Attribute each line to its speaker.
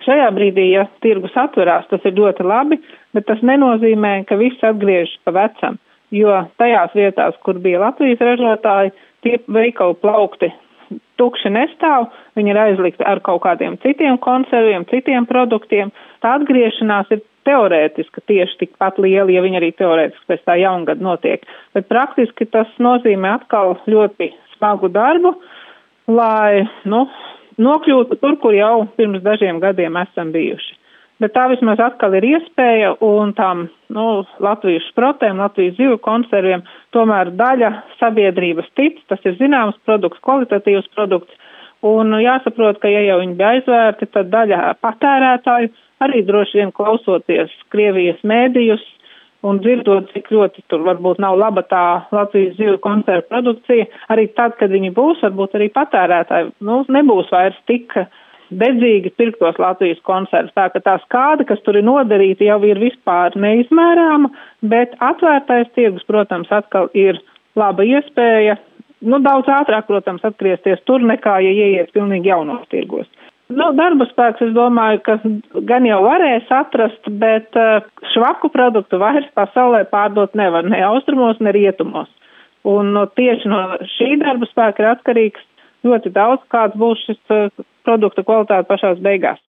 Speaker 1: šajā brīdī, ja tirgus atverās, tas ir ļoti labi, bet tas nenozīmē, ka viss atgriežas pa vecam, jo tajās vietās, kur bija Latvijas ražotāji, tie veikalu plaukti tukši nestāv, viņi ir aizlikti ar kaut kādiem citiem konserviem, citiem produktiem. Tā atgriešanās ir teorētiski tieši tikpat liela, ja viņi arī teorētiski pēc tā jaungada notiek. Bet praktiski tas nozīmē atkal ļoti smagu darbu, lai, nokļūtu tur, kur jau pirms dažiem gadiem esam bijuši. Bet tā vismaz atkal ir iespēja, un tām, Latvijas šprotēm, Latvijas zivju konserviem tomēr daļa sabiedrības tic, tas ir zināms produkts, kvalitatīvs produkts, un jāsaprot, ka ja jau viņi bija aizvērti, tad daļa patērētāju arī droši vien klausoties Krievijas mēdījus un dzirdot, cik ļoti tur varbūt nav laba tā Latvijas zivju konservu produkcija, arī tad, kad viņi būs, varbūt arī patērētāji, nebūs vairs tik dedzīgi pirktos Latvijas konservus. Tā ka tā skāde, kas tur ir nodarīta, jau ir vispār neizmērāma, bet atvērtais tirgus, protams, atkal ir laba iespēja, daudz ātrāk, protams, atgriezties tur nekā, ja ieiet pilnīgi jaunos tirgos. Darba spēks, es domāju, ka gan jau varēs atrast, bet švaku produktu vairs pasaulē pārdot nevar ne austrumos, ne rietumos. Un tieši no šī darba spēka ir atkarīgs ļoti daudz, kāds būs šis produkta kvalitāte pašās beigās.